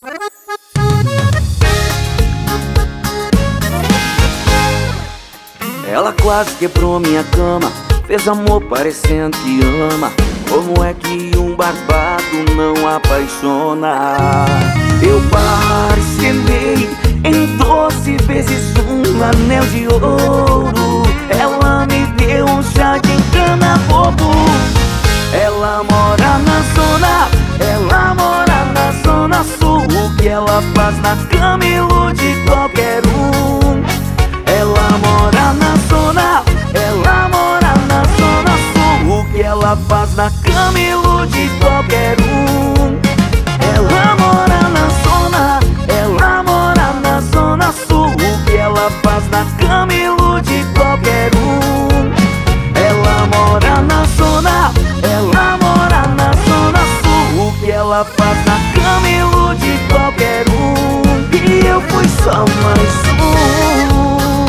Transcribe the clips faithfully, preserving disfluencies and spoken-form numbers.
Ela quase quebrou minha cama, fez amor parecendo que ama. Como é que um barbado não apaixona? Eu parcelei em doze vezes um anel de ouro. Ela me deu um chá de cana bobo. Ela mora na zona, ela mora na zona sul. O que ela faz na cama ilude qualquer um. Ela mora na zona, ela mora na zona sul. O que ela faz na cama ilude qualquer um. Ela mora na zona, ela mora na zona sul. O que ela faz na cama ilude qualquer um. Ela mora na zona, ela mora na zona sul. O que ela faz na cama ilude qualquer um. E eu fui só mais um.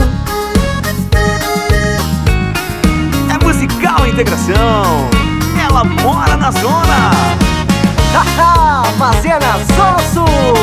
Musical Integração, ela mora na zona. Haha, mas é na Zona Sul.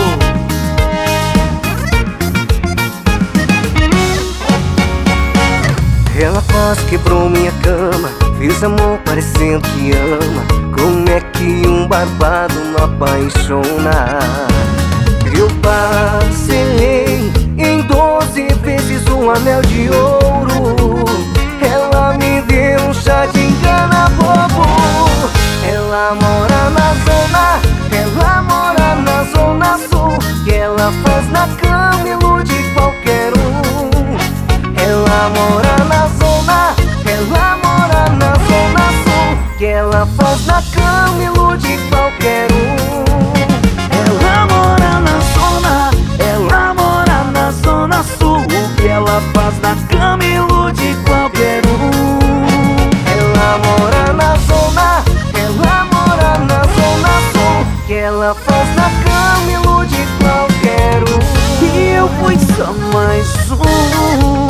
Ela quase quebrou minha cama, fez amor parecendo que ama. Como é que um barbado não apaixona? Eu parcelei em doze vezes um anel de ouro. Ela me deu um chá de engana bobo. Ela mora na zona, ela mora na zona sul. Que ela faz na cama ilude qualquer um. Ela mora na zona, ela mora na zona sul. Que ela faz na cama ilude qualquer um. Ela mora na zona, ela mora na zona sul. O que ela faz na cama ilude qualquer um. Ela mora na zona, ela mora na zona sul. Que ela faz na cama ilude qualquer um. E eu fui só mais um.